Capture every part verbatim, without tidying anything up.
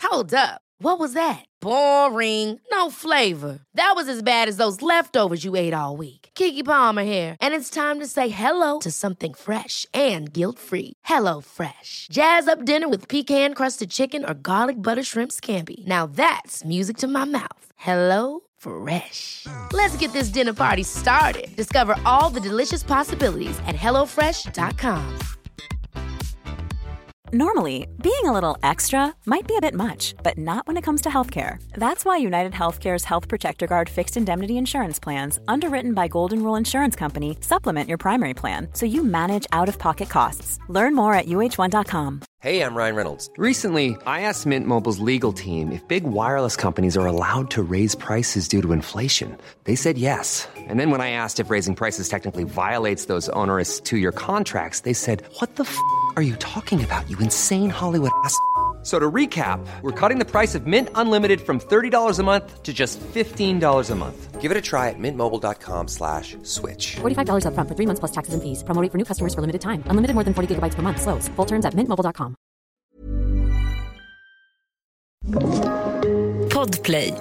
Hold up. What was that? Boring. No flavor. That was as bad as those leftovers you ate all week. Keke Palmer here, and it's time to say hello to something fresh and guilt-free. Hello Fresh. Jazz up dinner with pecan-crusted chicken or garlic butter shrimp scampi. Now that's music to my mouth. Hello Fresh. Let's get this dinner party started. Discover all the delicious possibilities at hello fresh dot com. Normally, being a little extra might be a bit much, but not when it comes to healthcare. That's why United Healthcare's Health Protector Guard fixed indemnity insurance plans, underwritten by Golden Rule Insurance Company, supplement your primary plan so you manage out-of-pocket costs. Learn more at U H one dot com. Hey, I'm Ryan Reynolds. Recently, I asked Mint Mobile's legal team if big wireless companies are allowed to raise prices due to inflation. They said yes. And then when I asked if raising prices technically violates those onerous two-year contracts, they said, what the f*** are you talking about, you insane Hollywood ass f- So to recap, we're cutting the price of Mint Unlimited from thirty dollars a month to just fifteen dollars a month. Give it a try at mintmobile.com slash switch. forty-five dollars up front for three months plus taxes and fees. Promo rate for new customers for limited time. Unlimited more than forty gigabytes per month. Slows full terms at mint mobile dot com. Podplay.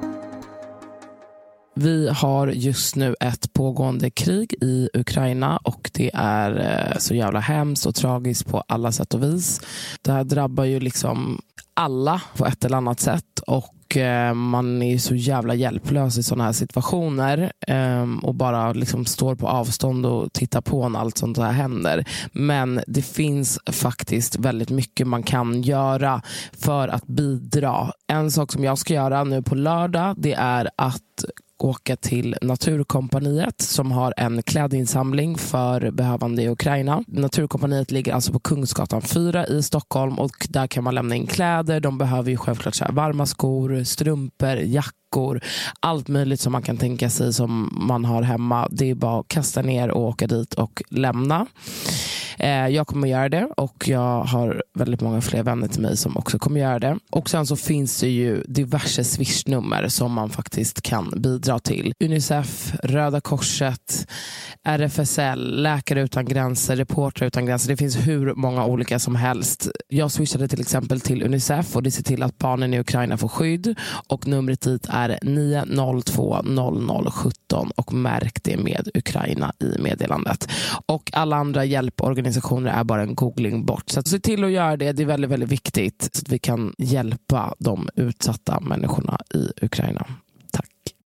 Vi har just nu ett pågående krig i Ukraina och det är så jävla hemskt och tragiskt på alla sätt och vis. Det här drabbar ju liksom alla på ett eller annat sätt och man är så jävla hjälplös i sådana här situationer och bara liksom står på avstånd och tittar på när allt sånt här händer. Men det finns faktiskt väldigt mycket man kan göra för att bidra. En sak som jag ska göra nu på lördag, det är att åka till Naturkompaniet som har en klädinsamling för behövande i Ukraina. Naturkompaniet ligger alltså på Kungsgatan fyra i Stockholm och där kan man lämna in kläder. De behöver ju självklart så här varma skor, strumpor, jackor, allt möjligt som man kan tänka sig som man har hemma. Det är bara att kasta ner och åka dit och lämna. Jag kommer att göra det och jag har väldigt många fler vänner till mig som också kommer att göra det. Och sen så finns det ju diverse swishnummer som man faktiskt kan bidra till. Unicef, Röda Korset, R F S L, Läkare utan gränser, Reportrar utan gränser. Det finns hur många olika som helst. Jag swishade till exempel till Unicef och det ser till att barnen i Ukraina får skydd. Och numret dit är nio noll två noll noll sjutton och märk det med Ukraina i meddelandet. Och alla andra hjälporganisationer är bara en googling bort. Så att se till att göra det, det är väldigt, väldigt viktigt så att vi kan hjälpa de utsatta människorna i Ukraina. Tack.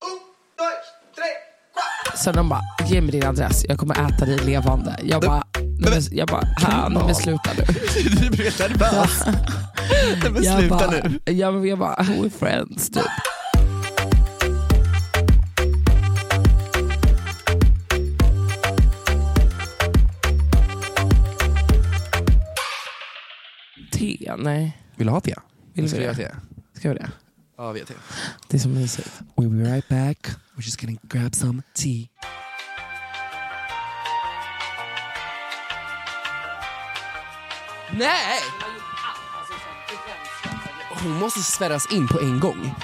Så de bara, ge mig din adress, jag kommer äta dig levande. Jag bara, jag bara, här, men sluta nu. Du blir helt nervös. Men sluta nu. Jag, jag bara, we're friends, typ. Te, nej. Vill du ha te? Vill Ska vi vi ha det? te? Ska vi det? Ja, vi har te. Det är så mysigt. We'll be right back. We're just gonna grab some tea. Nej! Hon måste sväras in på en gång.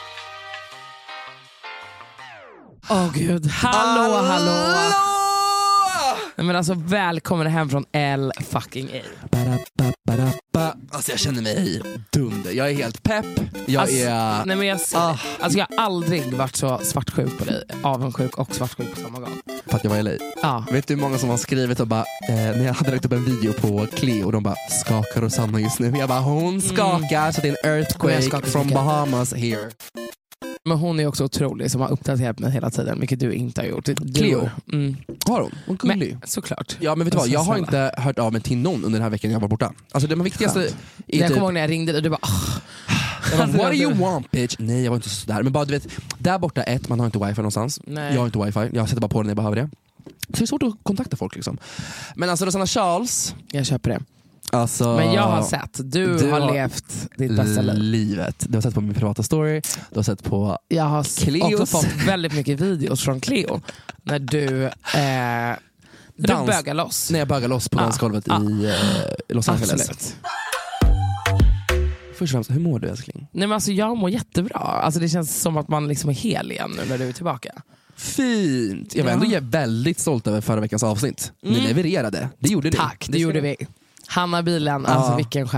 Åh oh, gud, hallå, hallå, hallå. Nej, men alltså välkommen hem från L fucking A. Alltså jag känner mig dunder. Jag är helt pepp. Jag alltså, är... Nej, men jag, ah. alltså, jag har aldrig varit så svartsjuk på dig. Avundsjuk och svartsjuk på samma gång. För att jag var i L A. Ja. Vet du hur många som har skrivit och bara eh, när jag hade lagt upp en video på Cleo och de bara, skakar Rosanna just nu? Jag bara, hon skakar mm. så det är en earthquake from Bahamas here. Men hon är också otrolig som har uppdaterat mig hela tiden, vilket du inte har gjort. Du, Cleo? Mm. Har hon? Hon är gullig. Men, såklart. Ja, men vet du vad? Jag har inte hört av mig till någon under den här veckan jag var borta. Alltså det viktigaste är jag typ... kommer ihåg när jag ringde och du bara oh. jag bara, what do you want bitch? Nej, jag var inte sådär. Men bara du vet, där borta ett, man har inte wifi någonstans. Nej. Jag har inte wifi, jag sätter bara på den när jag behöver det. Så det är svårt att kontakta folk liksom. Men alltså Rosanna Charles, jag köper det. Alltså, men jag har sett, du, du har, har levt ditt bästa liv. Livet. Du har sett på min privata story, du har sett på jag har Cleos. också fått väldigt mycket videos från Cleo när du eh, Dans, du bögar loss. När jag bögar loss på ah, dansgolvet ah, i eh, Los Angeles. Absolut. Först och främst, hur mår du älskling? Nej, men alltså, jag mår jättebra. Alltså, det känns som att man liksom är hel igen nu när du är tillbaka. Fint. Jag var ja. ändå väldigt stolt över förra veckans avsnitt. Mm. Ni levererade. Det gjorde ni. Tack, det, det gjorde vi. Hanna Bilen, alltså ah. vilken stjärna.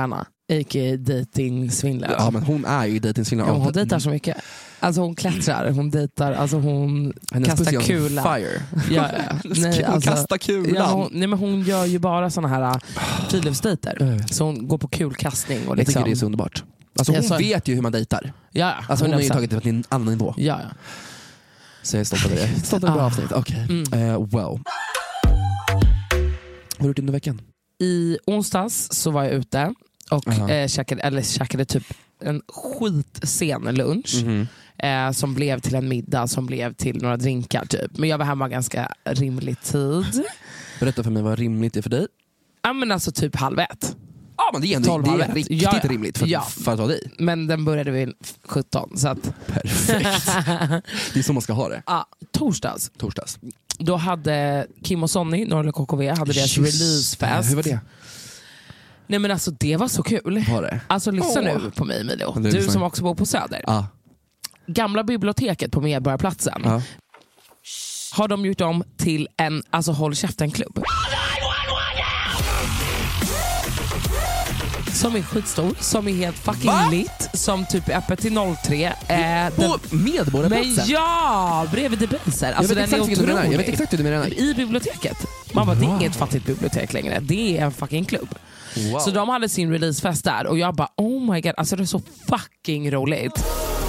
A K A dating-svindlare. Ja, men hon är ju dating-svindlare. Ja, hon dejtar så mycket. Alltså hon klättrar, hon dejtar, alltså hon hennes kastar kula. Fire. Ja, ja. Nej, hon alltså, kastar kulan. Ja, hon, nej, men hon gör ju bara såna här friluftsdejter. Så hon går på kulkastning. Och liksom. Jag tycker det är så underbart. Alltså hon så... vet ju hur man dejtar. Ja, alltså hon har ju tagit det till en annan nivå. Ja, ja. Så jag är stolt över det. Stolt över bra avsnitt. Okej. Okay. Mm. Uh, well. Vad har du gjort under veckan? I onsdags så var jag ute och uh-huh. eh, käkade, eller käkade typ en skitsen lunch. Mm-hmm. Eh, som blev till en middag som blev till några drinkar typ. Men jag var hemma ganska rimlig tid. Berätta för mig vad rimligt är för dig. Ja men alltså typ halv ett. Ja men det är ändå det är riktigt ja, ja. rimligt för, ja. för att ta dig. Men den började vid sjutton så att... Perfekt. Det är så man ska ha det. Ja, torsdags. Torsdags. Då hade Kim och Sonny, Norrle K K V, hade deras releasefest. Hur var det? Nej men alltså det var så kul. Var det? Alltså lyssna oh. nu på mig Emilio. Du som också bor på Söder. Ah. Gamla biblioteket på Medborgarplatsen ah. har de gjort om till en alltså håll käften-klubb. Som är skitstor, som är helt fucking Va? lit, som typ är öppet till noll tre. Eh, på den... Medborgarplatsen? Men ja, bredvid Debaser. Alltså jag, vet den är är jag vet exakt hur du menar. I biblioteket. Man bara, wow. Det är inget fattigt bibliotek längre. Det är en fucking klubb. Wow. Så de hade sin releasefest där och jag bara, oh my god, alltså det är så fucking roligt.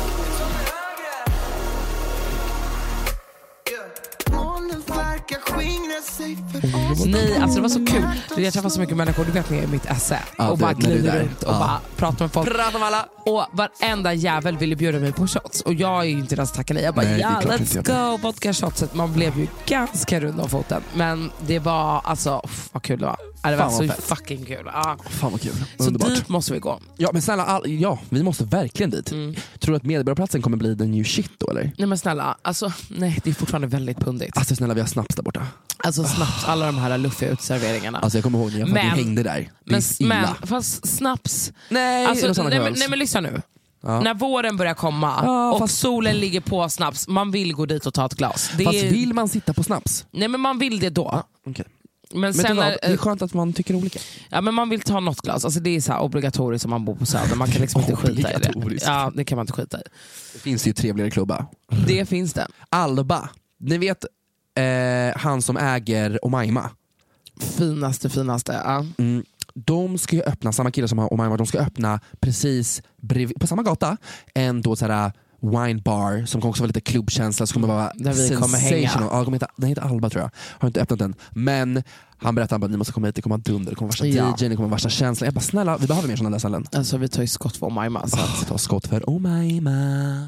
Nej, alltså det var så kul. Jag träffade så mycket människor, du vet mig i mitt esse ja, och bara glider runt och ja. bara pratar med folk. Prata med alla. Och varenda jävel ville bjuda mig på shots. Och jag är ju inte ens tackad. Jag bara, nej, ja, let's go, vodka shots. Man blev ju ganska rund om foten. Men det var, alltså, uff, vad kul det var. Det var så fett. Fucking kul. Ja. Fan vad kul. Så underbart. Dit måste vi gå. Ja, men snälla, all, ja, vi måste verkligen dit. Mm. Tror du att Medborgarplatsen kommer bli the new shit då, eller? Nej men snälla, alltså, nej, det är fortfarande väldigt pundigt. Alltså snälla, vi har snaps där borta. Alltså snaps, alla de här luffiga utserveringarna. Alltså jag kommer ihåg när jag men, hängde där. Men, men fast snaps. Nej, alltså, nej, men, nej men lyssna nu. Ja. När våren börjar komma ja, och fast... solen ligger på snaps, man vill gå dit och ta ett glas. Det fast är... vill man sitta på snaps? Nej men man vill det då. Okay. Men, men sen det, är, det är skönt att man tycker olika. Ja men man vill ta något glas. Alltså det är så här obligatoriskt om man bor på Söder. Man kan liksom inte skita i det. Ja, det kan man inte skita i. Det finns ju trevligare klubbar. Det finns det. Alba. Ni vet eh, han som äger Omaima. Finaste, finaste. Ja. Mm. De ska ju öppna, samma killar som har Omaima, de ska öppna precis bredvid, på samma gata en då såhär wine bar som kommer också vara lite klubbkänsla, som kommer vara där vi kommer hänga. Ja, de heter, den heter Alba tror jag. Har inte öppnat den. Men han berättade att ni måste komma hit, det kommer vara dunder, det kommer vara värsta ja. D J, det kommer vara värsta känslan. Jag bara snälla, vi behöver mer sådana där ställen. Alltså vi tar ju skott för Omaima. Så oh, ta skott för Omaima.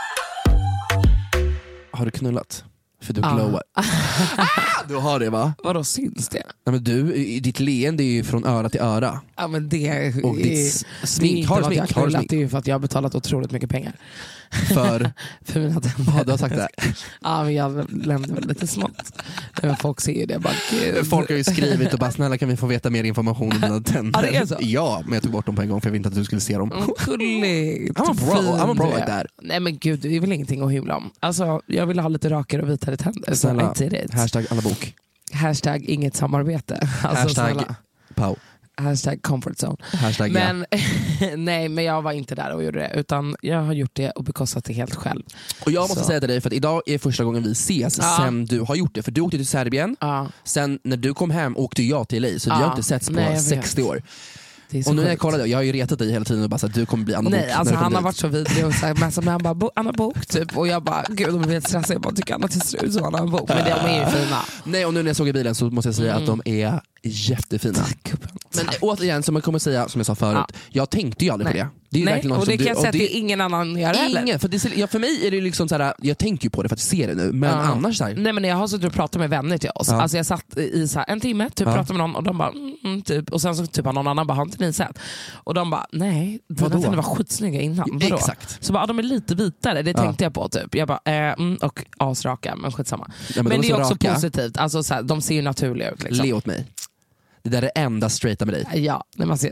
Har du knullat? För du glowar. Ah. ah, du har det va? Vadå syns det? Nej, men du, ditt leende är ju från öra till öra. Ja men det och ditt smink, har du smink? Har du smink? Det är ju för att jag har betalat otroligt mycket pengar. För? för mina tänder. Ja, du har sagt det. Ja, men jag lämnar väl lite smått. Men folk ser ju det bara, gud. Folk har ju skrivit och bara, snälla kan vi få veta mer information om dina tänder? Ja, det är så. Ja, men jag tog bort dem på en gång för jag ville inte att du skulle se dem. Mm, gulligt. I'm a bro, I'm a bro like that. Nej men gud, det är väl ingenting att hymla om. Alltså, jag vill ha lite rakare och vitare tänder. Snälla, hashtag alla bok. Hashtag inget samarbete. Alltså, hashtag snälla. Pau. Hashtag comfort zone. Hashtag men, ja. nej, men jag var inte där och gjorde det. Utan jag har gjort det och bekostat det helt själv. Och jag måste så. säga till dig, för att idag är första gången vi ses ja. sen du har gjort det. För du åkte till Serbien. Ja. Sen när du kom hem åkte jag till L A. Så ja. vi har inte setts på nej, sextio år. Och nu när jag kollade, jag har ju retat dig hela tiden och bara så att du kommer bli Anna Bok. Nej, alltså han har varit så vidrig och sagt men han bara bo, Anna Bok typ och jag bara gud de är helt stressade. Jag bara tycker Anna till slut som Anna Bok, men de är ju fina. Nej, och nu när jag såg i bilen så måste jag säga mm. att de är jättefina. Men återigen, som jag kommer säga, som jag sa förut, ja. jag tänkte ju aldrig Nej. på det. Det är Nej, och det kan jag säga att det är ingen annan gör heller. Ingen, för, det, ja, för mig är det liksom såhär, jag tänker ju på det för att jag ser det nu, men ja. annars såhär. Nej men jag har suttit och pratat med vänner till oss. Ja. Alltså jag satt i så här en timme, typ ja. pratade med någon och de bara mm, typ, och sen så typ någon annan bara, har inte ni sett? Och de bara, nej, de var skitsnygga innan. Vadå? Exakt. Så bara, de är lite vitare, det ja. tänkte jag på typ. Jag bara, eh, mm, och asraka, men skitsamma. Ja, men men de det är också raka. positivt, alltså så här, de ser ju naturliga ut liksom. Le åt mig. Det där är det enda straighta med dig. Ja, när man ser...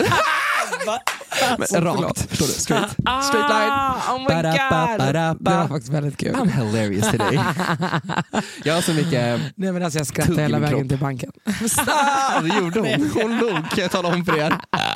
Men, rakt, förstår du? Straight, straight line. Oh my god. Det var faktiskt väldigt kul. I'm hilarious today. Jag har så mycket. Nej men alltså jag skrattade hela vägen till banken. Det gjorde hon. Hon log, kan jag tala om för er.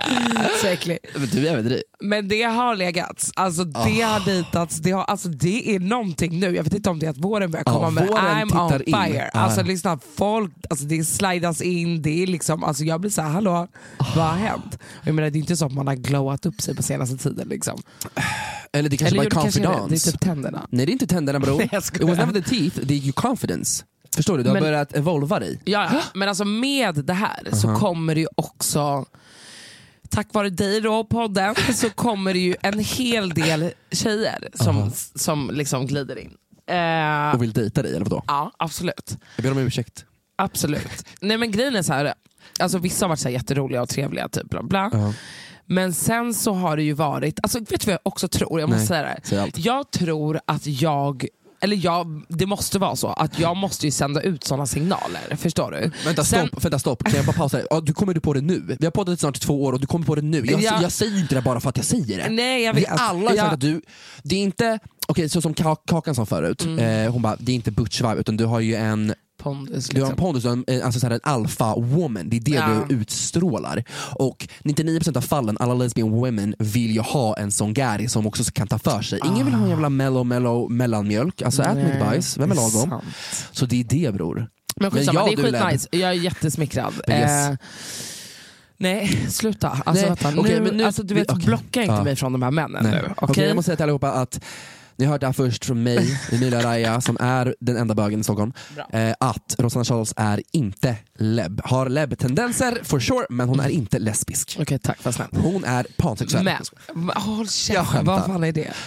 Så äckligt. Men du är väl det. Men det har legats. Alltså det oh. har ditats. Det, har, alltså, det är någonting nu. Jag vet inte om det är att våren börjar komma, oh, men I'm on fire. In. Alltså lyssna, folk, alltså, det slidas in. Det är liksom, alltså, jag blir så här, hallå, oh. vad har hänt? Jag menar, det är inte så att man har glowat upp sig på senaste tiden. Liksom. Eller det kanske Eller bara är confidence. Det är typ tänderna. Nej, det är inte tänderna, bro. Nej, it was never the teeth, det är ju confidence. Förstår du? Du har men, börjat evolva dig. Ja, men alltså med det här uh-huh. så kommer det ju också, tack vare dig då, podden, så kommer det ju en hel del tjejer som, uh-huh. som liksom glider in. Uh, och vill dejta dig, eller vadå? Ja, absolut. Jag ber om ursäkt. Absolut. Nej, men grejen är så här, alltså vissa har varit så här jätteroliga och trevliga, typ bla bla. Uh-huh. Men sen så har det ju varit, alltså vet du vad jag också tror? Jag måste Nej, säga det. Säg jag tror att jag Eller jag, det måste vara så att jag måste ju sända ut sådana signaler. Förstår du? Vänta, Sen, stopp, vänta, stopp. Kan jag bara pausa? Ja, du kommer du på det nu. Vi har poddat snart i två år och du kommer på det nu. Jag, ja. jag säger inte det bara för att jag säger det. Nej, jag vet. Vi alla har sagt att du, det är inte, okej, okay, så som Kakan sa förut, mm. eh, hon bara, det är inte butch-vibe, utan du har ju en pondus, liksom. Du har en pondus, en, alltså så här, en alpha woman. Det är det ja. du utstrålar. Och nittionio procent av fallen, alla lesbian women vill ju ha en sån gäri som också kan ta för sig. Ingen ah. vill ha en jävla mellow, mellow mellanmjölk. Alltså ät mycket bajs, vem är lagom? Sant. Så det är det, bror. Men, men jag, det är skitnice. Jag är jättesmickrad. Yes. Eh, nej, sluta. Alltså, nej. Vänta, Okay, nu, men nu, alltså, du vet, okay. blocka inte ja. mig från de här männen nej. nu. Okay? Okay, jag måste säga till allihopa att ni hörde det här först från mig, Emilia Raya, som är den enda bögen i Stockholm, eh, att Rosanna Charles är inte leb. Har leb-tendenser, for sure, men hon är inte lesbisk. Okej, okay, tack, vad snällt. Hon är pansexuell. Men, håll käften, vad fan är det?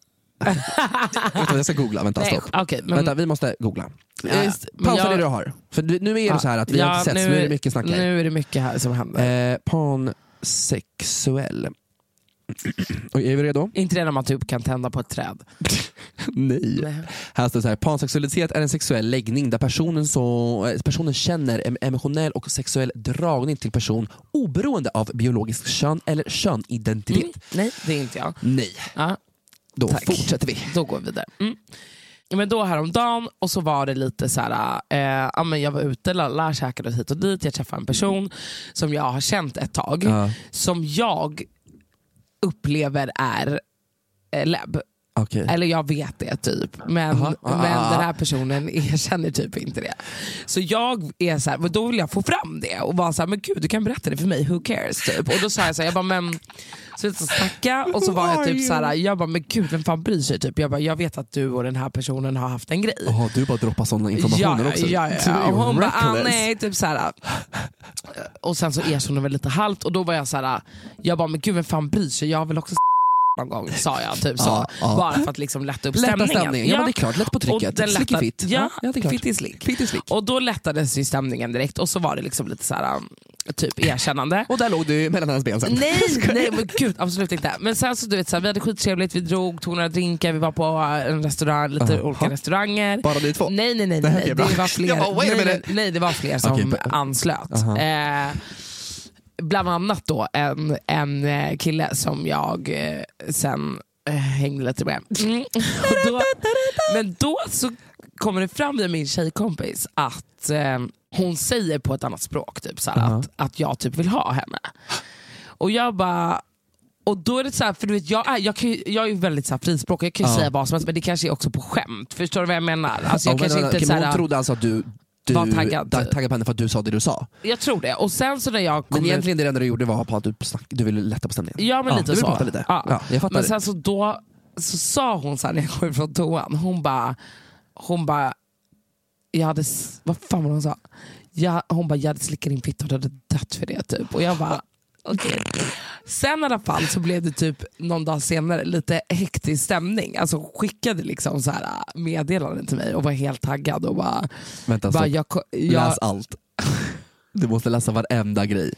Jag ska googla, vänta, stopp. Nej, okay, men... Vänta, vi måste googla. Ja, pausa jag... det du har. För nu är det ja, så här att vi ja, har inte sett, nu, så nu är det mycket snack här. Nu är det mycket här som händer. Eh, pansexuell. Och är vi redo? Inte det när man typ kan tända på ett träd. Nej. Nej. Här står det så här: pansexualitet är en sexuell läggning där personen, så, personen känner en emotionell och sexuell dragning till person oberoende av biologisk kön eller könidentitet. Mm. Nej, det är inte jag. Nej. Ja. Då Tack. fortsätter vi. Då går vi vidare. Mm. Men då häromdagen, och så var det lite så här, eh, ja, men jag var ute, lalla, käkade hit och dit. Jag träffade en person som jag har känt ett tag, uh. som jag upplever är eh, leb. Okay. Eller jag vet det typ. Men, uh-huh. men uh-huh. den här personen erkänner typ inte det. Så jag är så här, men då vill jag få fram det och vara så här, men gud, du kan berätta det för mig, who cares typ. Och då sa jag så här, jag bara, men så så snacka, och så var jag typ så här, jag bara, men gud, vem fan bryr sig typ. Jag bara, jag vet att du och den här personen har haft en grej. Jaha, du bara droppar sådana informationer ja, också. Ja, ja, ja. Och hon bara, ah, nej, typ så här. Och sen så erkände hon väl lite halvt, och då var jag så här, jag bara, men gud, vem fan bryr sig. Jag vill också någon gång, sa jag typ så. Ja, ja. Bara för att liksom lätta upp stämningen. Lätta stämningen. Ja, ja, men det är klart, lätt på trycket. Lättade, slick fitt. Ja, ja, det är klart. Fitt i slick. Fitt i slick. Och då lättades ju stämningen direkt, och så var det liksom lite så här, typ erkännande. Och där låg du mellan hennes ben sen. Nej, nej, men gud, absolut inte. Men sen så, du vet så här, vi hade skittrevligt, vi drog, tog några drinkar, vi var på en restaurang, lite uh-huh. olika restauranger. Bara ni två? Nej, nej, nej, nej, nej. Det, det var fler. Bara, nej, nej, nej, det var fler som okay, anslöt. Uh-huh. Eh, bland annat då en, en kille som jag eh, sen eh, hängde lite med. Mm. Och då, men då så kommer det fram via min tjejkompis att eh, hon säger på ett annat språk typ, så här, uh-huh. att, att jag typ vill ha henne. Och jag bara, och då är det så här, för du vet, jag är, jag kan, jag är ju väldigt så här frispråkig, jag kan ju uh-huh. säga vad som helst, men det kanske är också på skämt. Förstår du vad jag menar? Alltså, jag oh, kanske men, inte, okay, så här, hon trodde alltså att du Du var taggad. taggad på henne för att du sa det du sa. Jag tror det. Och sen så när jag men egentligen det enda du gjorde var på att du, snack, du ville lätta på stämningen. Ja, men ja, lite du så. Prata lite. Ja. Ja, jag fattar. Men sen så då så sa hon så här när jag kom från toan. Hon bara, hon bara, jag hade, vad fan var hon sa? Jag, hon bara, jag hade slickat din fitta och hade dött för det typ. Och jag bara, okej. Okay. Sen i alla fall så blev det typ någon dag senare lite hektisk stämning. Alltså skickade liksom så här meddelanden till mig och var helt taggad och bara, vänta, bara jag, jag, läs allt. Du måste läsa varenda grej.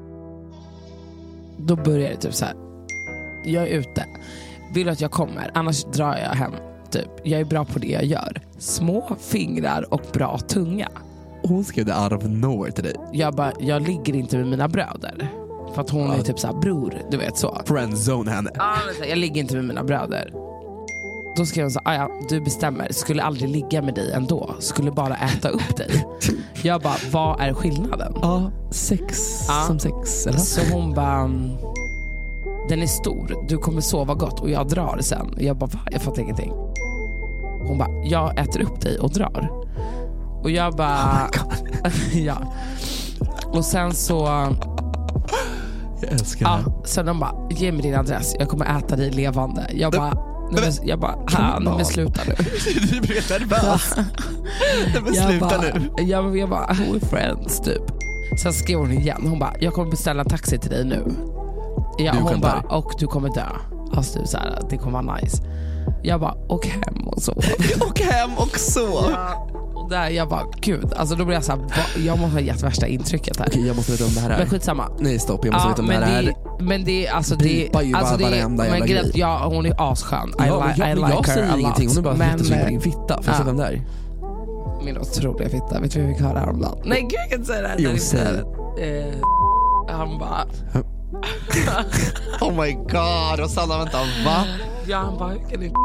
Då börjar det typ så här. Jag är ute. Vill att jag kommer, annars drar jag hem typ. Jag är bra på det jag gör. Små fingrar och bra tunga. Hon skrev det out of nowhere till dig. Jag bara, jag ligger inte med mina bröder. För att hon är typ såhär, bror, du vet så. Friendzone henne. Ja, jag ligger inte med mina bröder. Då skrev hon så, ja, du bestämmer. Skulle aldrig ligga med dig ändå. Skulle bara äta upp dig. Jag bara, vad är skillnaden? Ja, sex ja. som sex. Eller? Så hon bara, den är stor. Du kommer sova gott och jag drar sen. Jag bara, va? Jag fattar ingenting. Hon bara, jag äter upp dig och drar. Och jag bara, oh ja. Och sen så... Jag älskar ja, det. Så de bara, ge mig din adress. Jag kommer äta dig levande. Jag bara... Men, jag bara, ah, nej, men sluta nu. Du blir nervös. Men sluta bara, nu. Jag, jag bara, we're friends typ. Sen skrev hon igen. Hon bara, jag kommer beställa en taxi till dig nu. Ja, hon bara, och du kommer dö. Alltså typ så här, det kommer vara nice. Jag bara, och hem och så. Och hem och så. Ja, och där jag bara, gud. Alltså då blir jag så här, jag måste ha gett värsta intrycket här. Okej, jag måste veta om det här är. Men skitsamma. Nej, stopp. Jag måste ja, veta om det här är. Men det är alltså det är alltså det är men grej. Ja, hon är asskön. I, ja, li- jag, I like jag her säger a ingenting. lot. Hon är bara men, men, din fitta. Får jag se vem det är? Min otroliga fitta. Vet du vad vi fick höra häromdagen? Nej, gud, jag kan inte säga det här. Jo, säg. Eh, han bara... Oh my god, Rosanna, vänta, va? Ja, han bara, hur kan du...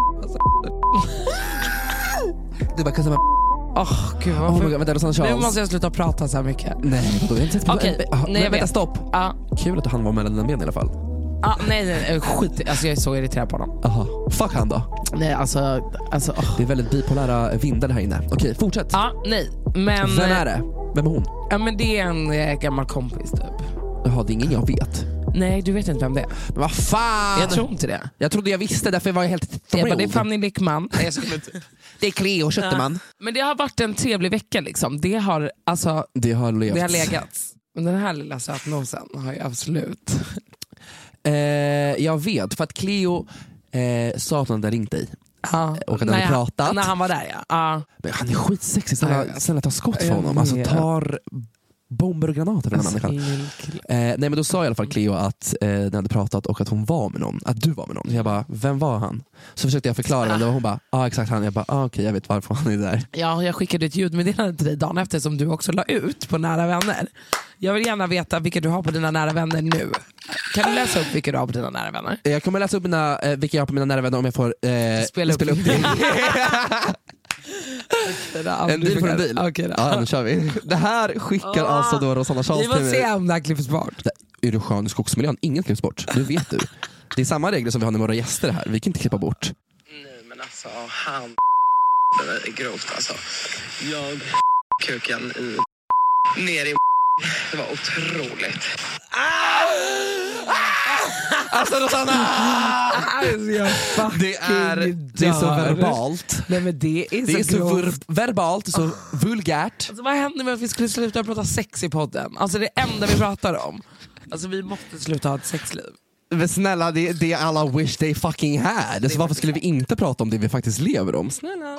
Du bara, kan säga... Åh, oh, gud, varför? Oh my god, vänta, Rosanna Charles. Nu måste jag sluta prata så här mycket. Nej, då är jag inte... Okej, ah, nej, jag vänta, vet. stopp. Ah. Kul att han var mellan dina ben i alla fall. Ah, nej, nej, skit. Alltså jag är så irriterad på honom. Aha. Fuck han då. Nej, alltså... alltså oh. Det är väldigt bipolära vindar här inne. Okej, fortsätt. Ja, ah, nej, men... Vem är det? Vem är hon? Ja, men det är en eh, gammal kompis typ. Jaha, det är ingen jag vet. Nej, du vet inte vem det är. Men vad fan? Jag tror inte det. Jag trodde jag visste, därför var jag helt jag bara, det är Fanny Lickman. Nej, jag skulle inte. Det är Cleo Kötterman. Ja. Men det har varit en trevlig vecka liksom. Det har alltså Det har levts. Det har legats. Men den här lilla sötnosen har ju absolut. eh, Jag vet, för att Cleo eh, sa att han hade ringt dig. Ja. Och att han hade pratat. När han var där, ja. Ja. Men han är skitsexig. Snälla, ja. snälla ta skott för honom. Alltså tar bomber och granater för den här människan. Eh, nej, men då sa i alla fall Cleo att eh, den hade pratat och att hon var med någon. Att du var med någon. Jag bara, vem var han? Så försökte jag förklara och hon bara, ja ah, exakt han. Jag bara, ah, okej okay, jag vet varför han är där. Ja, jag skickade ett ljudmeddelande till dig dagen efter som du också la ut på Nära vänner. Jag vill gärna veta vilka du har på dina nära vänner nu. Kan du läsa upp vilka du har på dina nära vänner? Jag kommer läsa upp mina, eh, vilka jag har på mina nära vänner om jag får eh, spela upp, spela upp det. En deal för en deal. Okay, ja, nu kör vi. Det här skickar oh. alltså då Rosanna Charles till mig. Vi får se om det här klipps bort. Är du skön i skogsmiljön? Ingen klipps bort. Det vet du. Det är samma regler som vi har när våra gäster här. Vi kan inte klippa bort. Nej, men alltså han det är grovt alltså. Jag kuken i ner i det var otroligt. Alltså Rosanna! Det är, det är så verbalt. Nej, men det är det så, är så ver- verbalt, så vulgärt. Alltså, vad hände med att vi skulle sluta prata sex i podden? Alltså det enda vi pratar om. Alltså vi måste sluta ha ett sexliv. Men snälla, det är det alla wish they fucking had. Så varför skulle vi inte prata om det vi faktiskt lever om? Snälla.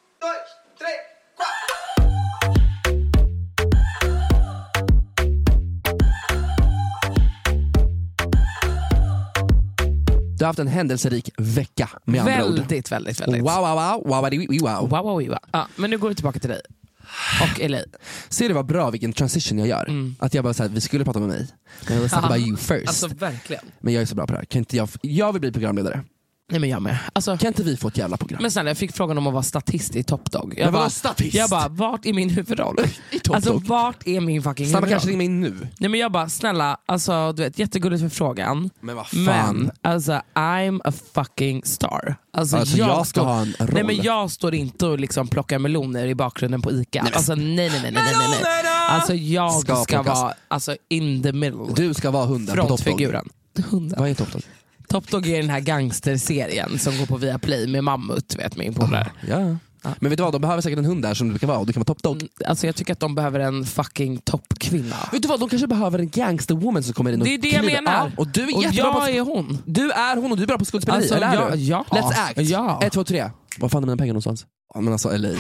Du har haft en händelserik vecka med andra väldigt, ord. Väldigt, väldigt, väldigt. Wow, wow, wow, wow, wow, wow. Wow, wow, wow. Ja, men nu går vi tillbaka till dig. Och Eli. Ser du vad bra vilken transition jag gör? Mm. Att jag bara såhär, vi skulle prata med mig. Men jag vill snacka about you first. Alltså verkligen. Men jag är så bra på det här. Kan inte jag, jag vill bli programledare. Nej, men jag med. Alltså, kan inte vi få ett jävla program? Men snälla, jag fick frågan om att vara statist i Top Dog. Jag men bara, statist? Jag bara, vart är min huvudroll? I Top alltså, Dog? vart är min fucking Snabba huvudroll? kanske ring mig nu. Nej, men jag bara, snälla, alltså du vet, jättegulligt för frågan. Men vad fan? Men, alltså, I'm a fucking star. Alltså, alltså jag, jag ska står, ha en roll. Nej, men jag står inte och liksom plockar meloner i bakgrunden på Ica. Nej, alltså nej, nej, nej, nej, nej, nej. Alltså jag ska, ska vara alltså, in the middle. Du ska vara hunden på Top Dog. Hunden. Vad är Top Dog? Top Dog är den här gangsterserien som går på Viaplay med Mammut, vet min polare. Oh, ja. Ja. Men vet du vad, de behöver säkert en hund där som du kan vara och du kan vara Top Dog. Alltså jag tycker att de behöver en fucking toppkvinna. Vet du vad, de kanske behöver en gangsterwoman som kommer in och det är det jag menar. Ja, och du är och jättebra jag på är hon. Du är hon och du är bra på skådespeleri, alltså, eller är ja, du? Ja. Let's act. Ja. Ett, två, tre. Vad fan är mina pengar någonstans? Ja, men alltså L A.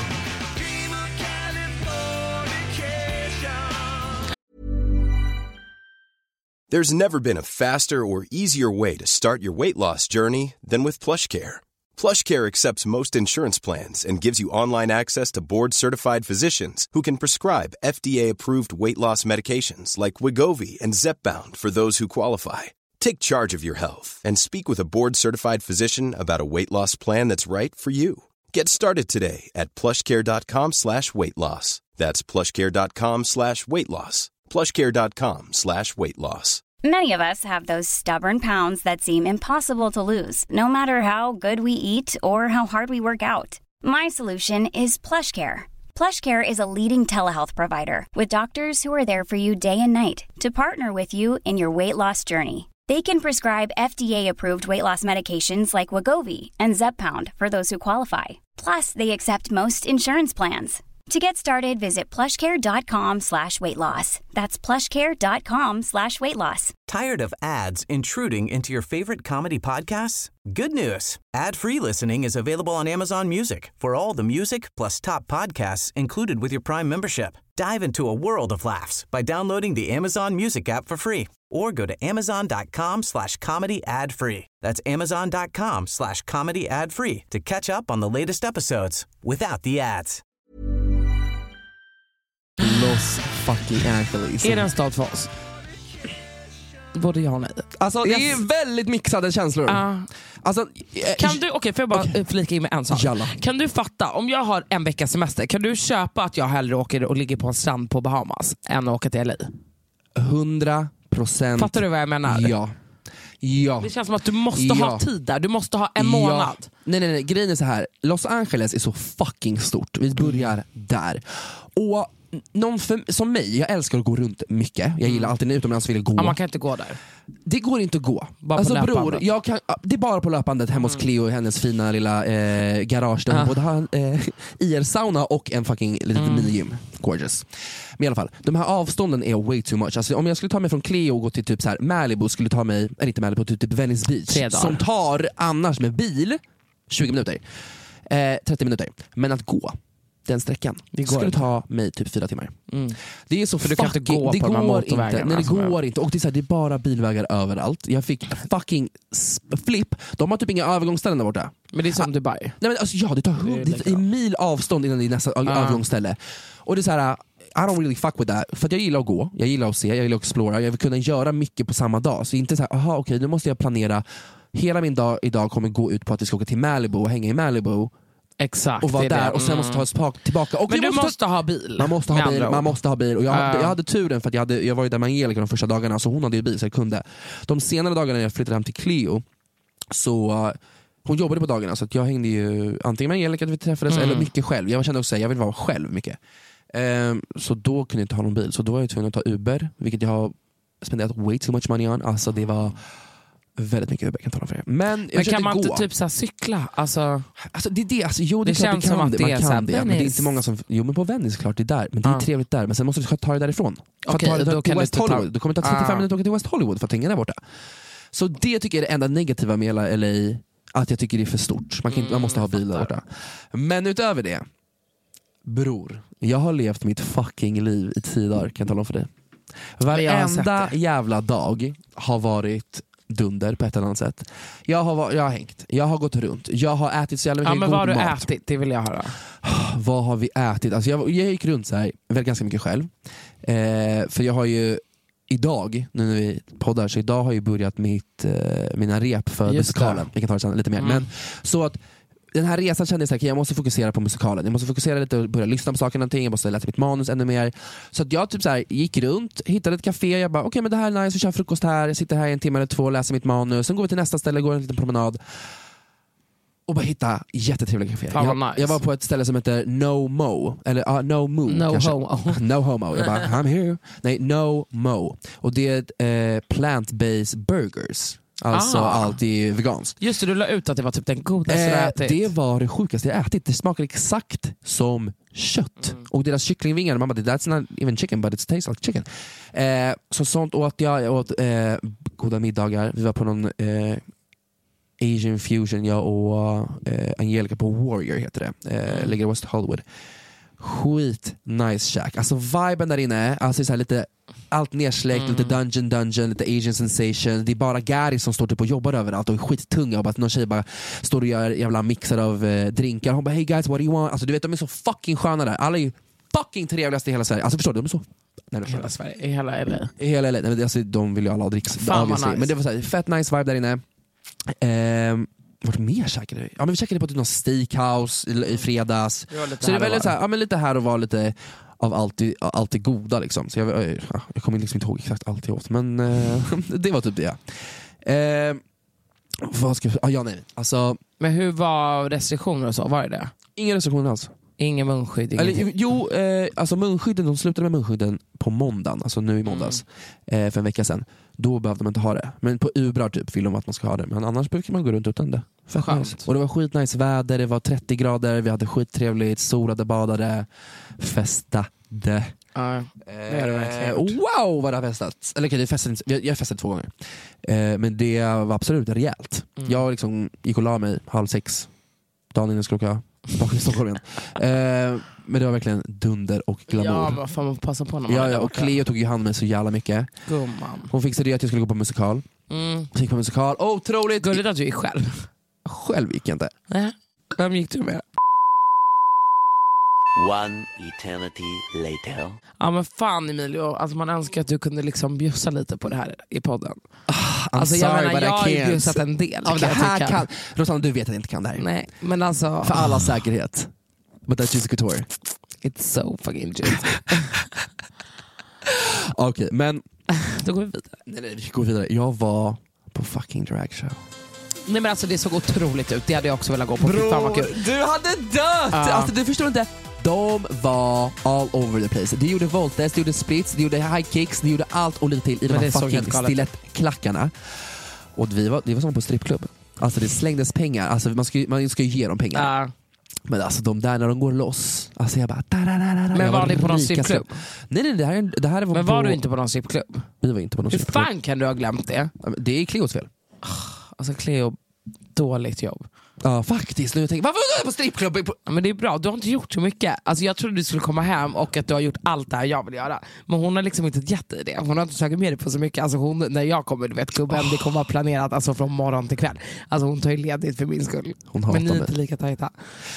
There's never been a faster or easier way to start your weight loss journey than with PlushCare. PlushCare accepts most insurance plans and gives you online access to board-certified physicians who can prescribe F D A-approved weight loss medications like Wegovy and Zepbound for those who qualify. Take charge of your health and speak with a board-certified physician about a weight loss plan that's right for you. Get started today at plushcare.com slash weight loss. That's plushcare.com slash weight loss. plushcare.com slash weight loss. Many of us have those stubborn pounds that seem impossible to lose, no matter how good we eat or how hard we work out. My solution is PlushCare. PlushCare is a leading telehealth provider with doctors who are there for you day and night to partner with you in your weight loss journey. They can prescribe F D A-approved weight loss medications like Wegovy and Zepbound for those who qualify. Plus, they accept most insurance plans. To get started, visit plushcare.com slash weight loss. That's plushcare.com slash weight loss. Tired of ads intruding into your favorite comedy podcasts? Good news. Ad-free listening is available on Amazon Music for all the music plus top podcasts included with your Prime membership. Dive into a world of laughs by downloading the Amazon Music app for free or go to amazon.com slash comedy ad free. That's amazon.com slash comedy ad free to catch up on the latest episodes without the ads. Los fucking Angeles. Är det en stad för oss? Både ja och nej. Alltså det yes. är väldigt mixade känslor. Uh. Alltså, kan du, okej okay, får jag bara okay. flika in med en sak? Jalla. Kan du fatta, om jag har en veckas semester, kan du köpa att jag hellre åker och ligger på en strand på Bahamas än att åka till L A? Hundra procent. Fattar du vad jag menar? Ja. Ja. Det känns som att du måste ja. ha tid där. Du måste ha en månad. Ja. Nej, nej, nej. Grejen är så här. Los Angeles är så fucking stort. Vi börjar mm. där. Och någon för, som mig, jag älskar att gå runt mycket. Jag gillar alltid när utomlands vill gå. Ja, man kan inte gå där. Det går inte att gå. Bara alltså på bror, jag kan, det är bara på löpandet hemma hos mm. Cleo, hennes fina lilla eh, garage där hon uh. både har en eh, I R-sauna och en fucking litet mm. minigym. Gorgeous. Men i alla fall, de här avstånden är way too much. Alltså, om jag skulle ta mig från Cleo och gå till typ så här Malibu, skulle ta mig, eller inte Malibu, till typ Venice Beach, som tar annars med bil tjugo minuter. Eh, trettio minuter. Men att gå den sträckan, det, det skulle inte. ta mig typ fyra timmar. Mm. Det är så för fucking, du kan inte gå det på går de inte. Nej, det går inte. Och det är, så här, det är bara bilvägar överallt. Jag fick fucking flip. De har typ inga övergångsställen där borta. Men det är som ah, Dubai. Nej, men alltså, ja, det tar hund, det är mil avstånd innan det är nästa ah. övergångsställe. Och det är så här, I don't really fuck with that. För att jag gillar att gå, jag gillar att se, jag gillar att explora. Jag vill kunna göra mycket på samma dag. Så inte så här, aha, okej, nu måste jag planera. Hela min dag idag kommer gå ut på att vi ska åka till Malibu och hänga i Malibu. Exakt, och vara där det. och sen måste ta oss tillbaka. Och men du måste, måste ha bil. Man måste ha bil, man måste ha bil. Och jag, uh. jag hade turen för att jag, hade, jag var ju där med Angelica de första dagarna, så hon hade ju bil så jag kunde. De senare dagarna när jag flyttade hem till Cleo, så uh, hon jobbade på dagarna, så att jag hängde ju antingen med Angelica att vi träffades mm. eller mycket själv. Jag kände också att jag vill vara själv mycket. Um, så då kunde jag inte ha någon bil. Så då var jag tvungen att ta Uber, vilket jag har spenderat way too much money on. Alltså det var väldigt mycket Uber, kan tala för det. Men, men kan man gå. inte typ så här cykla? Alltså, alltså det är det, alltså, jo, det, det känns det som att det, det är kan det, men det är inte många som, jo men på Venice klart det är där, men det är ah. trevligt där, men sen måste du ta det därifrån. Okej, okay, då kan West du Hollywood. Du kommer ta trettiofem ah. minuter att åka till West Hollywood för att hänga där borta. Så det tycker jag är det enda negativa med hela L A, att jag tycker det är för stort. Man, kan, mm, man måste ha bil där borta. Men utöver det, bror, jag har levt mitt fucking liv i tio dagar, kan jag tala om för dig. Varenda jävla dag har varit dunder på ett eller annat sätt. Jag har, jag har hängt, jag har gått runt, jag har ätit så jävla mycket ja, men god vad har du mat. ätit? Det vill jag höra. Vad har vi ätit? Alltså jag, jag gick runt så här väl ganska mycket själv. Eh, för jag har ju idag, nu när vi poddar, så idag har jag börjat mitt, eh, mina rep för musikalen. Vi kan ta det sen lite mer. Mm. Men så att den här resan kände jag att jag måste fokusera på musikalen. Jag måste fokusera lite och börja lyssna på saker någonting. Jag måste läsa mitt manus ännu mer. Så att jag typ så här gick runt, hittade ett café. Jag bara, okej okay, men det här är nice, jag kör frukost här. Jag sitter här i en timme eller två och läser mitt manus. Sen går vi till nästa ställe, går en liten promenad. Och bara hitta jättetrevliga café. Jag, nice. jag var på ett ställe som heter No Mo. Eller uh, No Moo No kanske. Homo. No Homo. Jag bara, I'm here. Nej, No Mo. Och det är eh, plant-based burgers. Alltså ah. allt är veganskt. Just det, du la ut att det var typ den godaste eh, jag ätit. Det var det sjukaste jag ätit. Det smakar exakt som kött. Mm. Och deras kycklingvingar, man bara, that's not even chicken but it tastes like chicken. Eh, så sånt åt jag. Jag åt eh, goda middagar. Vi var på någon eh, Asian fusion, jag och eh, Angelica på Warrior heter det. Eh, mm. Ligger i West Hollywood. Skit nice shack. Alltså viben där inne, alltså så här lite allt nersläckt, mm. lite dungeon dungeon, lite Asian sensation. Det är bara Gary som står typ och jobbar överallt och är skittunga, och bara någon tjej bara står och gör jävla mixar av eh, drinkar. Hon bara, hey guys, what do you want? Alltså du vet, de är så fucking sköna där. Alla är fucking trevligaste i hela Sverige. Alltså förstår du, de är så... Nej, I hela Sverige, i hela L A. I hela L A. Nej, men alltså, de vill ju alla ha dricks. Nice. Men det var så här, fett nice vibe där inne. Ehm, vart mer käkade vi? Ja, men vi käkade på typ någon steakhouse i, i fredags. Det så det är väldigt så här, ja, men lite här och var lite av allt det, allt det goda liksom. Så jag, ja, jag kommer liksom inte ihåg exakt allt jag åt, men eh, det var typ det. Ja. Ehm, vad ska jag, ah, ja, nej. Alltså, men hur var restriktioner och så? Var det det? Ingen restriktioner alls. Ingen munskydd? Eller, jo, eh, alltså munskydden, de slutade med munskydden på måndagen, alltså nu i måndags, mm. eh, för en vecka sedan. Då behövde man inte ha det. Men på Ubrar typ vill de att man ska ha det. Men annars brukar man gå runt utan det. Nice. Och det var skitnice väder, det var trettio grader, vi hade skittrevligt, solade, badade, festade. Ja, det är det verkligen. Eh, wow vad det har festats. Eller okej, det festade, jag har festat två gånger. Eh, men det var absolut rejält. Mm. Jag liksom gick och la mig halv sex dagen innan jag skulle åka tillbaka i Stockholm igen. Eh, men det var verkligen dunder och glamour. Ja, men fan man passa på när man ja, ja, och Cleo tog ju hand med så jävla mycket. Gumman. Hon fixade det att jag skulle gå på musikal. Mm. Så gick på musikal. Otroligt. Gulligt att du gick själv. Själv gick jag inte. Nej. Vem gick du med? One eternity later. Ja men fan Emilio, alltså man önskar att du kunde liksom bjussa lite på det här i podden. Oh, alltså jag menar, jag har ju bjussat en del. Ja, det här kan... Rosanna, du vet att jag inte kan det här. Nej, men alltså... För alla säkerhet. But that's just couture. It's so fucking juicy. Okej, okay, men... Då går vi vidare. Nej, nej, vi går vidare. Jag var på fucking dragshow. Nej men alltså det såg otroligt ut. Det hade jag också velat gå på. Bro, fan vad kul. Du hade dött! Uh. Alltså du förstår inte. De var all over the place. De gjorde voltes, de gjorde splits, de gjorde high kicks, de gjorde allt och lite till i de här fucking stilettklackarna. Och vi var, det var som på strippklubb. Alltså det slängdes pengar. Alltså man ska, man ska ju ge dem pengar. Uh. Men alltså de där när de går loss. Alltså jag bara... Da, da, da, da. Men var, var det på någon strippklubb? Nej, nej, det här, det här var Men var på... du inte på någon strippklubb? Vi var inte på någon Hur strippklubb. Hur fan kan du ha glömt det? Det är Cleos fel. Alltså Cleo, dåligt jobb. Ja, faktiskt. Nu tänker jag, varför var du på strippklubb? Ja, men det är bra, du har inte gjort så mycket. Alltså jag trodde du skulle komma hem och att du har gjort allt det här jag vill göra. Men hon har liksom inte gett dig det. Hon har inte tagit med dig på så mycket. Alltså hon, när jag kommer, du vet, klubben, oh. det kommer vara planerat alltså från morgon till kväll. Alltså hon tar ju ledigt för min skull. Hon hatar men ni är mig. inte lika tajta.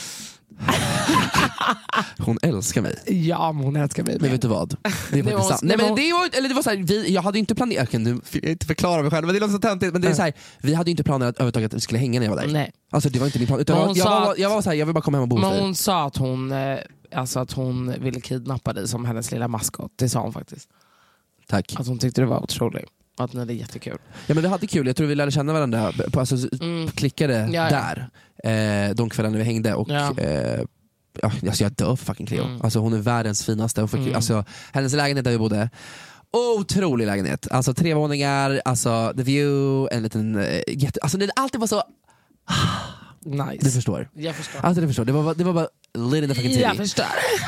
Hon älskar mig. Ja, men hon älskar mig. Men vet du vad? Det var inte sant. Nej, men det var, eller det var så här, vi, jag hade inte planerat, jag kan inte förklara mig själv, men det låter så töntigt, men det är så här, vi hade inte planerat överhuvudtaget att vi skulle hänga när jag var där. Nej. Alltså det var inte min plan, utan jag, jag, var, jag var så här, jag vill bara komma hem och bo. Men hon sa att hon alltså att hon ville kidnappa dig som hennes lilla maskot. Det sa hon faktiskt. Tack. Att hon tyckte det var otroligt. Att ni hade jättekul. Ja, men vi hade kul, jag tror vi lärde känna varandra på, alltså, mm. klickade ja, ja. där eh, de kvällarna vi hängde och ja. eh, ja, alltså jag dör för fucking Cleo. Mm. Alltså hon är världens finaste och för, mm. alltså, hennes lägenhet där vi bodde, otrolig lägenhet. Alltså tre våningar, alltså the view, en liten uh, jätte, alltså det alltid var så nice. Du förstår. Jag förstår. Alltså du förstår. Det var det var bara lit in the fucking titty. Jag förstår.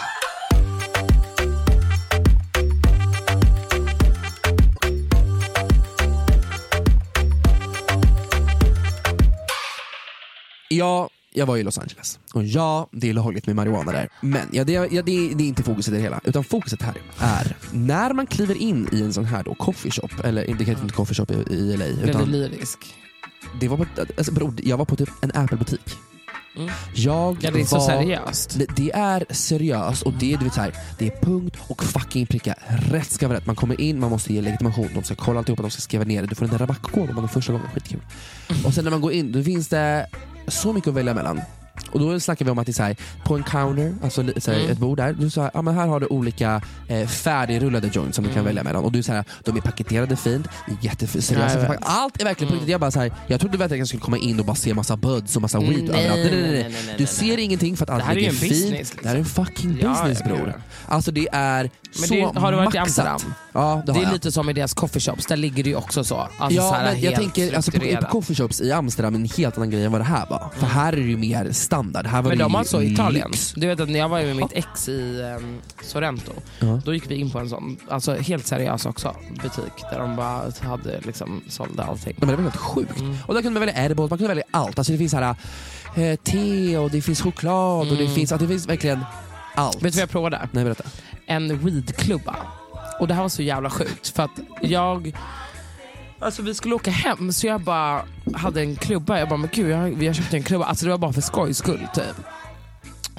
Ja, jag var i Los Angeles. Och ja, det är lagligt med marijuana där. Men ja, det, ja, det, det är inte fokuset i det hela. Utan fokuset här är när man kliver in i en sån här då coffee shop. Eller det kanske inte coffee shop i, i L A. Utan det är lyrisk. Det var på, alltså, bro, jag var på typ en Apple-butik. Mm. Jag ja, det är var, så seriöst. Det, det är seriöst och det, du vet, så här, det är punkt och fucking pricka. Rätt ska vara rätt. Man kommer in, man måste ge legitimation. De ska kolla alltihopa, de ska skriva ner det. Du får en rabattkod om man är första gången. Skitkul. Mm. Och sen när man går in, då finns det så mycket att välja mellan. Och då snackar vi om att det är så här, på en counter, alltså så här, mm. ett bord där, du så här, ja, men här har du olika eh, färdigrullade joints som mm. du kan välja mellan. Och du så här, de är paketerade fint, jätteseriösa. Allt är verkligen på riktigt. Jag bara så här, jag trodde verkligen att jag skulle komma in och bara se massa buds och massa weed nej, överallt. Nej, nej, nej, nej, nej, nej, du nej, ser nej. ingenting för att allt är fint. Liksom. Det här är en fucking ja, business, ja, ja. bror. Alltså det är men så det, har du varit maxat. i Amsterdam? Ja, det, det är jag. lite som i deras coffeeshops. Där ligger det ju också så. Alltså, ja, så här men jag tänker alltså, på, på coffeeshops i Amsterdam är en helt annan grej än vad det här var. Mm. För här är det ju mer standard. Här var men det de har så i Italien. Lyx. Du vet att när jag var med mitt ex i um, Sorrento, ja. Då gick vi in på en sån, alltså helt seriös också, butik där de bara hade liksom sålde allting. Men det var helt sjukt. Mm. Och där kunde man välja edibles, man kunde välja allt. Alltså det finns här äh, te och det finns choklad mm. och det finns, alltså det finns verkligen allt. Vet du vad jag provade? Nej, berätta. En weedklubba. Och det här var så jävla sjukt för att jag, alltså vi skulle åka hem så jag bara hade en klubba. Jag bara, men gud, jag, vi har köpt en klubba. Alltså det var bara för skojs skull typ.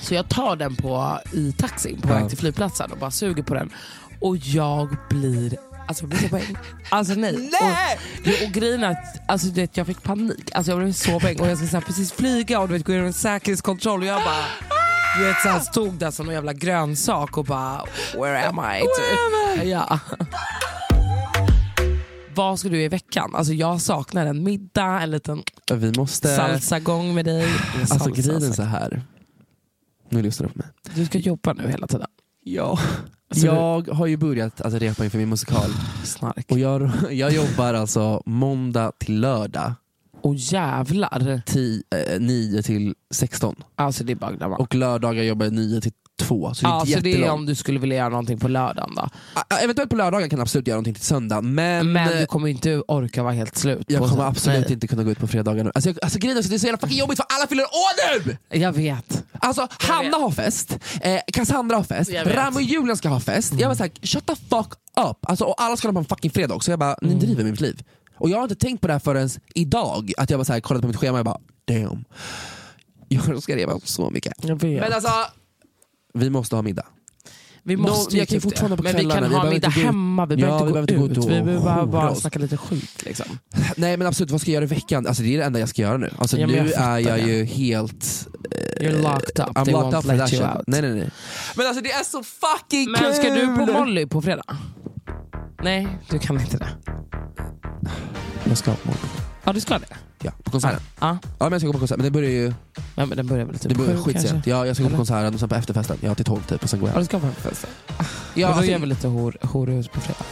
Så jag tar den på i taxin på väg till flygplatsen och bara suger på den. Och jag blir... Alltså jag blir så bäng. Alltså nej. Nej! Och, och grejen är att alltså, du vet, jag fick panik. Alltså jag blev så bäng. Och jag skulle så här, precis flyga och du vet, gå igenom en säkerhetskontroll. Och jag bara... Du vet, så här, stod där som en jävla grönsak och bara... Where am I? Where am I? Ja. Vad ska du i veckan? Alltså jag saknar en middag, en liten Vi måste... salsa-gång med dig. Alltså salsa, grejen är så här. Nu lyssnar du på mig. Du ska jobba nu hela tiden. Ja. Alltså, jag har ju börjat alltså, repa inför min musikal. Snark. Och jag, jag jobbar alltså måndag till lördag. Och jävlar. Tio, eh, nio till sexton. Alltså det är bara grabbar. Och lördagar jobbar jag nio till två. Så det är alltså inte det är om du skulle vilja göra någonting på lördagen då? Ah, eventuellt på lördagen kan jag absolut göra någonting till söndag. Men, men du kommer inte orka vara helt slut. Jag kommer absolut nej. inte kunna gå ut på fredagar nu. Alltså, jag, alltså grejen är så det är så jävla fucking jobbigt för alla fyller år nu! Jag vet. Alltså jag Hanna vet. har fest, eh, Cassandra har fest, Ram och Julian ska ha fest. Mm. Jag var såhär, shut the fuck up. Alltså, och alla ska ha på en fucking fredag. Så jag bara, ni driver mm. mitt liv. Och jag har inte tänkt på det här förrän idag. Att jag bara så här, kollade på mitt schema och jag bara, damn. Jag ska leva så mycket. Men alltså, vi måste ha middag. Vi måste no, jag kan typ fortfarande på men vi kan vi ha middag hemma. Vi behöver ja, inte gå ut. ut. Vi behöver bara, bara snacka lite skit liksom. Nej men absolut, vad ska jag göra i veckan? Alltså det är det enda jag ska göra nu. Alltså ja, nu jag är jag det. ju helt uh, You're locked up. I'm They locked won't up let you out. Nej nej nej. Men alltså det är så fucking men kul. Men ska du på Molly på fredag? Nej, du kan inte det. Jag ska på Molly. Ja, du ska det? Ja, på konserten. Ja, ja. ja men jag ska gå på konserten. Men det börjar ju... Ja, men den börjar väl typ det börjar sju, skitsent. Ja, jag ska gå på konserten och sen på efterfesten. Ja, till tolv typ och sen går jag. Ja, du ska på efterfesten. Ja, ja då alltså... gör vi lite hor, horhus på fredag.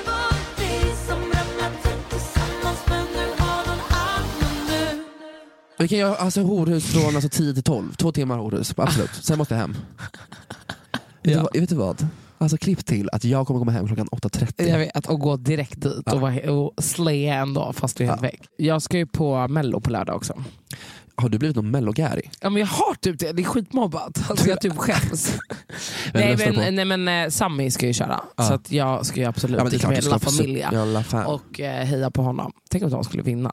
Vi kan göra alltså, horhus från alltså, tio till tolv. Två timmar horhus, absolut. Sen måste jag hem. Ja. Vet, du, vet du vad? Alltså klipp till att jag kommer komma hem klockan åtta trettio. Jag vet, och gå direkt dit ja. och, vara, och slaya en dag fast du är helt ja. väck. Jag ska ju på Mello på lördag också. Har du blivit någon Mello-Gary? Ja men jag har typ det, det är skitmobbat. Alltså jag typ skäms. nej, men, nej men äh, Sammy ska ju köra. Ja. Så att jag ska ju absolut ja, dit med hela familjen. Och äh, heja på honom. Tänk om de skulle vinna.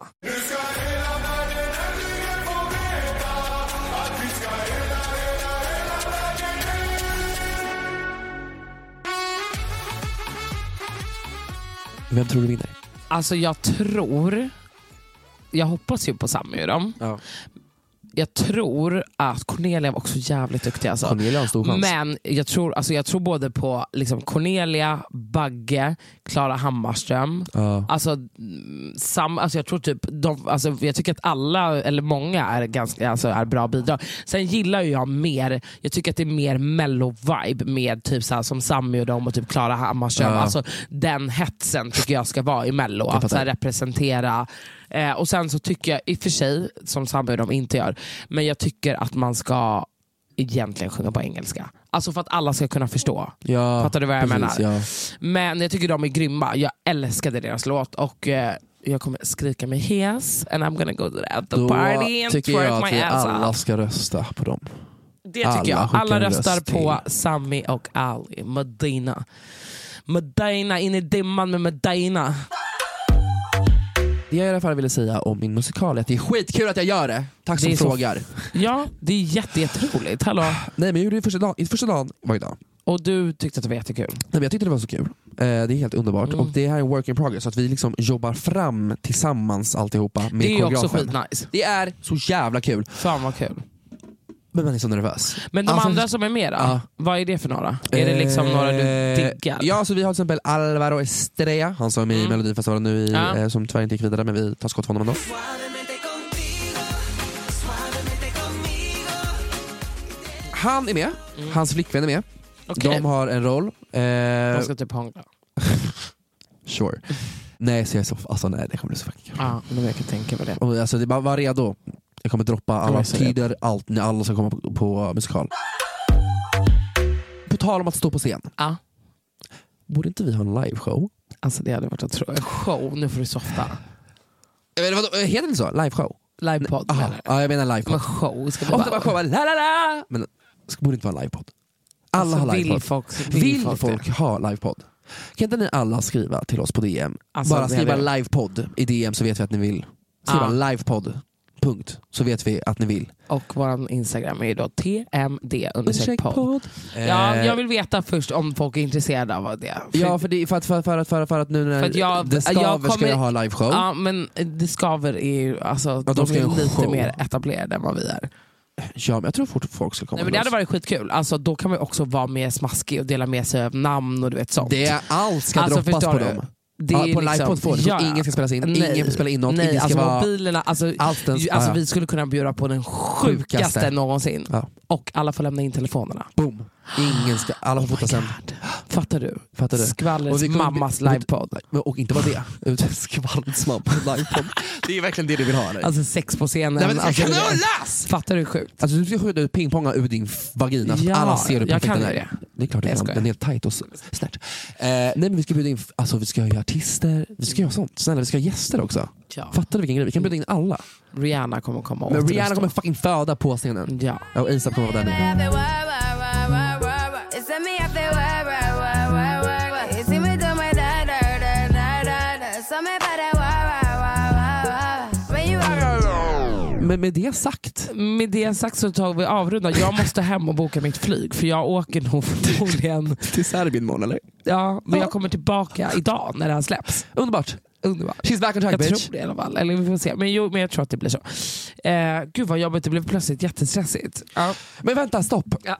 Vem tror du vinner? Alltså jag tror... Jag hoppas ju på Sammy dem. Ja. Jag tror att Cornelia var också jävligt duktig alltså. Cornelia har en stor chans. Men jag tror, alltså jag tror både på liksom Cornelia, Bagge, Klara Hammarström. Uh. Alltså, sam, alltså jag tror typ de, alltså jag tycker att alla eller många är ganska alltså är bra bidrag. Sen gillar ju jag mer, jag tycker att det är mer mellow-vibe med typ så här, som Sammy och dem och typ Klara Hammarström. Uh. Alltså den hetsen tycker jag ska vara i mello, att så här, representera. Eh, och sen så tycker jag i och för sig, som Sammy de inte gör, men jag tycker att man ska egentligen sjunga på engelska. Alltså för att alla ska kunna förstå. Ja, fattar du vad jag precis, menar? Ja. Men jag tycker de är grymma. Jag älskade deras låt och eh, jag kommer skrika mig hes and I'm gonna go to the after party and twerk my ass. Då tycker jag att alla up. ska rösta på dem. Det tycker alla jag. Alla röstar på Sammy och Ali. Medina. Medina in i dimman med Medina. Det jag i alla fall ville säga om min musikal är att det är skitkul att jag gör det. Tack som frågar. Så, ja, det är jätte, jätteroligt. Hallå. Nej, men jag gjorde det första dagen, inte första dagen varje dag. Och du tyckte att det var jättekul? Nej, men jag tyckte det var så kul. Eh, det är helt underbart. Mm. Och det här är en work in progress. Så att vi liksom jobbar fram tillsammans alltihopa med det är koreografen. också skitnice. Det är så jävla kul. Fan vad kul. Men man är så nervös. Men de alltså, andra som är med då? Ja. Vad är det för några? Är det liksom några du diggar? Ja, så vi har till exempel Alvaro Estrella. Han som är mm. i Melodifestivalen nu i, ja. eh, som tyvärr inte gick vidare, men vi tar skott för honom ändå. Han är med. Mm. Hans flickvän är med. Okay. De har en roll. Eh, de ska typ hångla. Sure. Nej, så jag är så, alltså, nej, det kommer bli så fucking kul. Ja, men jag kan tänka på det. Och, alltså, det är bara var redo. Jag kommer droppa alla tider, allt, när alla ska komma på, på musikal. På tal om att stå på scen. Ja. Borde inte vi ha en liveshow? Alltså det hade varit att tro. En show, nu får du softa. Men vadå, heter det så? Liveshow? Livepodd. Ja, jag menar livepodd. Men show ska vi bara... bara show, la, la, la. Men det borde inte vara en livepodd. Alla alltså, har livepodd. Vill folk, vill vill folk, folk ha livepodd? Kan inte ni alla skriva till oss på D M? Alltså, bara skriva livepodd i D M så vet vi att ni vill. Skriva ja. livepodd punkt. Så vet vi att ni vill. Och vår Instagram är då T M D understreck podd. Ja, jag vill veta först om folk är intresserade av det. För, ja, för, det, för, att, för, för, att, för, att, för att nu när för att jag, det skaver jag kommer, ska jag ha liveshow. Ja, men det skaver är ju alltså, ja, de, de är lite show. mer etablerade än vad vi är. Ja, men jag tror fort folk ska komma. Nej, men det hade varit skitkul. Alltså, då kan man också vara mer smaskig och dela med sig av namn och du vet sånt. Det är allt ska alltså, droppas på du? dem. Det ja, är på liksom, livepodd får det. ja, Ingen ska spelas in, nej, ingen får spela in något. Nej, ingen ska alltså vara mobilerna, alltså, allt ens, alltså ja. vi skulle kunna bjuda på den sjukaste, sjukaste. någonsin. Ja. Och alla får lämna in telefonerna. Boom. Ingen ska, alla får oh fota sen. Fattar du? Fattar du? Skvallrets mammas livepodd. Och inte bara det. Skvallrets mammas livepodd. Det är verkligen det du vill ha. Eller? Alltså sex på scenen. Nej, men det alltså, knullas! Fattar du sjukt? Alltså du ska skjuta ut pingponga ur din vagina. Ja, alla ser hur jag kan den är. det. Det är klart det kan. Den är helt tajt och snärt. Eh, nej men vi ska bjuda in, alltså vi ska göra artister. Vi ska göra sånt. Snälla, vi ska ha gäster också. Ja. Fattar du vilken grej? Vi kan bjuda in alla. Rihanna kommer komma. Men Rihanna kommer fucking föda på scenen. Ja. Och A$AP kommer vara där med. Men med det sagt Med det sagt så tar vi avrunda. Jag måste hem och boka mitt flyg. För jag åker nog förmodligen till Serbien imorgon eller? Ja, men jag kommer tillbaka idag när det här släpps. Underbart. Underbart. She's back on track, jag bitch. Jag tror det i alla fall. Eller vi får se. Men, jo, men jag tror att det blir så. eh, Gud vad jobbigt. Det blev plötsligt jättestressigt. Ja. Men vänta, stopp. Ja.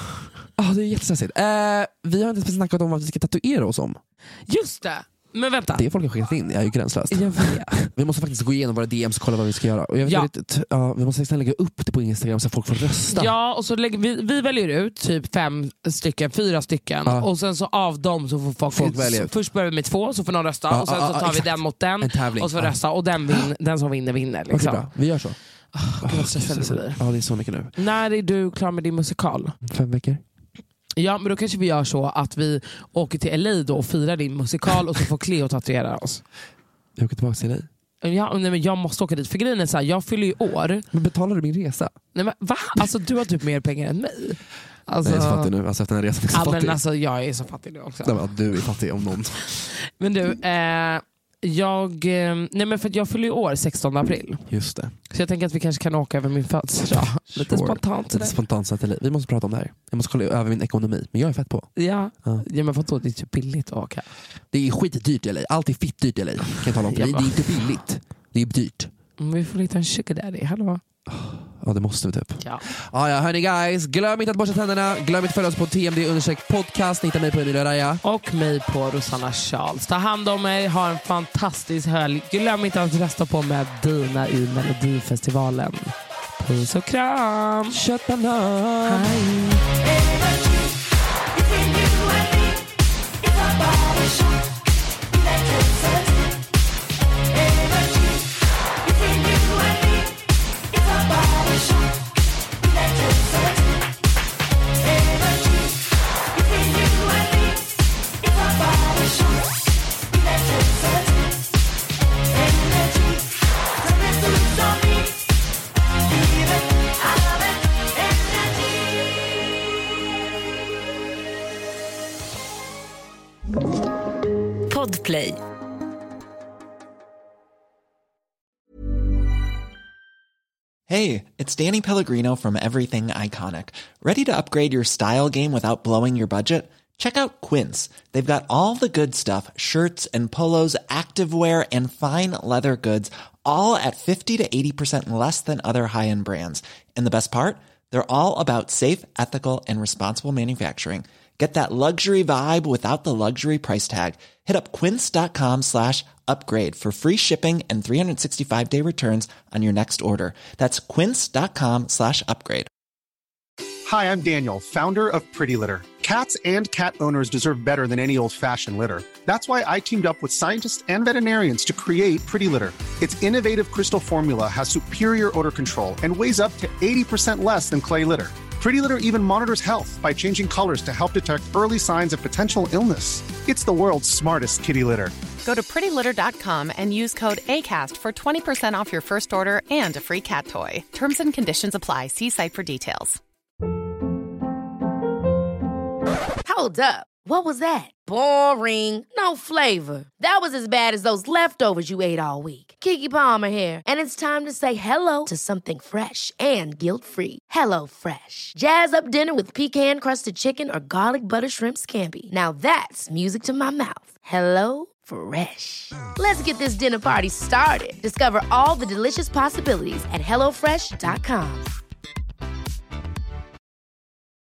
Oh, det är jättestressigt. eh, Vi har inte snackat om vad vi ska tatuera oss om. Just det. Men vänta. Det folk har skickat in, jag är ju gränslöst. Jag vi måste faktiskt gå igenom våra D Ms och kolla vad vi ska göra. Och jag vet ja. Lite, ja, vi måste lägga upp det på Instagram så folk får rösta. Ja, och så lägger vi, vi väljer ut typ fem stycken, fyra stycken. Ja. Och sen så av dem så får folk, folk välja ut. Först börjar vi med två så får någon rösta. Ja, och sen ja, så tar ja, vi den mot den. Och så ja. rösta. Och den, vin, den som vinner vinner. Liksom. Okej, bra. Vi gör så. Oh, oh, det blir. Ja, det är så mycket nu. När är du klar med din musikal? Fem veckor. Ja, men då kanske vi gör så att vi åker till L A då och firar din musikal och så får Cleo tatuera oss. Jag åker tillbaka till L A? Ja, nej, men jag måste åka dit. För grejen är så här, jag fyller ju år. Men betalar du min resa? Nej, men va? Alltså du har typ mer pengar än mig. Alltså, jag är så fattig nu. Alltså, efter den här resan är så ja, fattig. Men alltså, jag är så fattig nu också. Nej, men, du är fattig om någon. Men du, eh, jag, nej, men för att jag fyller ju år sextonde april. Just det. Så jag tänker att vi kanske kan åka över min födelsedag. Lite sure. spontant. Lite spontant satellit. Vi måste prata om det här. Jag måste kolla över min ekonomi. Men jag är fett på. Ja, ja. ja men vadå? Det är typ billigt att åka. Det är skitdyrt i L A. Allt är fitt dyrt i L A. Kan jag tala om. Det är inte billigt. Det är dyrt. Men vi får hitta en sugar daddy. Hallå? Ja, det måste vi typ. Ja. Ah, ja, hörni guys. Glöm inte att borsta tänderna. Glöm inte att följa oss på T M D understreck podcast. Ni hittar mig på Emilia Raya. Och mig på Rosanna Charles. Ta hand om er. Ha en fantastisk helg. Glöm inte att rösta på med Dina i Melodifestivalen. Puss och kram. Kött banan. Hej. Podplay. Hey, it's Danny Pellegrino from Everything Iconic. Ready to upgrade your style game without blowing your budget? Check out Quince. They've got all the good stuff, shirts and polos, activewear and fine leather goods, all at fifty to eighty percent less than other high-end brands. And the best part? They're all about safe, ethical and responsible manufacturing. Get that luxury vibe without the luxury price tag. Hit up quince.com slash upgrade for free shipping and three sixty-five day returns on your next order. That's quince.com slash upgrade. Hi, I'm Daniel, founder of Pretty Litter. Cats and cat owners deserve better than any old-fashioned litter. That's why I teamed up with scientists and veterinarians to create Pretty Litter. Its innovative crystal formula has superior odor control and weighs up to eighty percent less than clay litter. Pretty Litter even monitors health by changing colors to help detect early signs of potential illness. It's the world's smartest kitty litter. Go to pretty litter dot com and use code ACAST for twenty percent off your first order and a free cat toy. Terms and conditions apply. See site for details. Hold up. What was that? Boring. No flavor. That was as bad as those leftovers you ate all week. Keke Palmer here, and it's time to say hello to something fresh and guilt-free. Hello Fresh. Jazz up dinner with pecan-crusted chicken or garlic butter shrimp scampi. Now that's music to my mouth. Hello Fresh. Let's get this dinner party started. Discover all the delicious possibilities at hello fresh dot com.